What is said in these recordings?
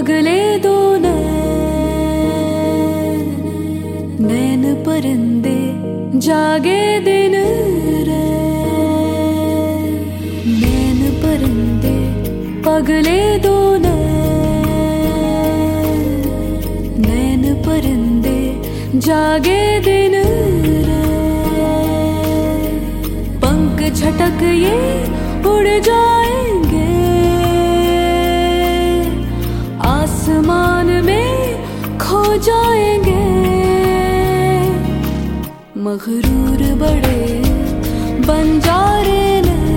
पगले दो नैन परिंदे जागे दिन रे, नैन परिंदे पगले दो नैन परिंदे जागे दिन रे। पंख झटक ये उड़ जाएंगे आसमान में खो जाएंगे। मगरूर बड़े बंजारे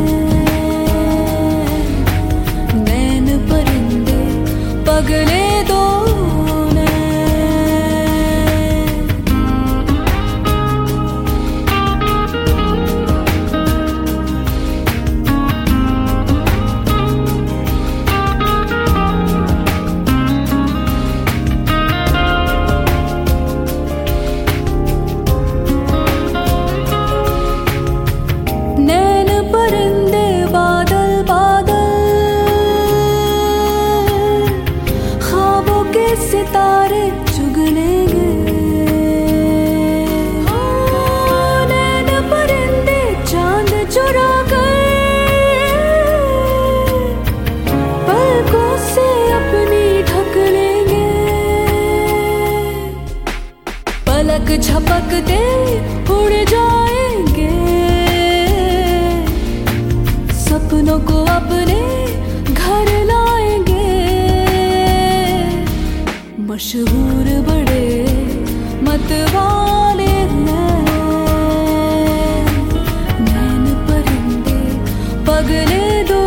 नैन परिंदे पगले दो सितारे चुगलेंगे। नैन परिंदे चांद चुरा कर पलकों से अपनी ढक लेंगे। पलक झपकते उड़ जाएंगे सपनों को अपने घर लाएंगे। मशहूर बड़े मतवाले नैन परिंदे पगले दो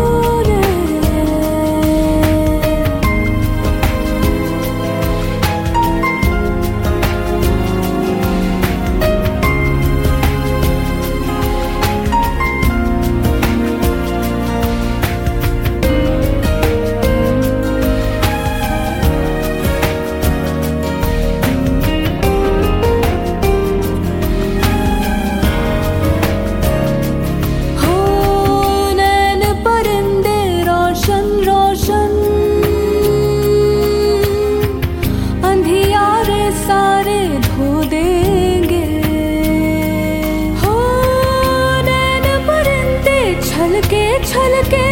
छलके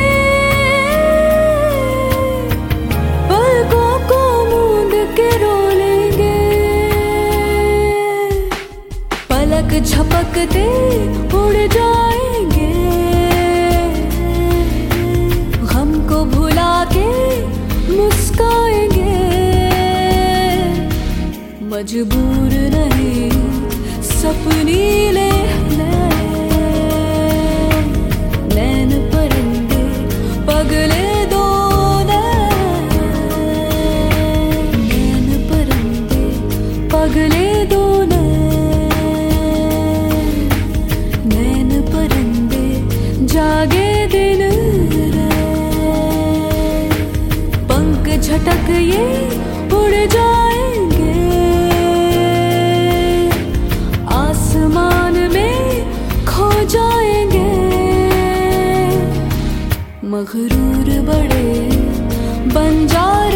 पलकों को मूंद के रो लेंगे। पलक झपकते उड़ जाएंगे गम को भुला के मुस्काएंगे। मजबूर नहीं सपनी ले नैन परिंदे पगले दो नैन परिंदे पगले दो नैन परिंदे जागे दिन रे। पंख झटक ये उड़ जाएंगे आसमान में खो जाएंगे। मगरूर बड़े बंजारे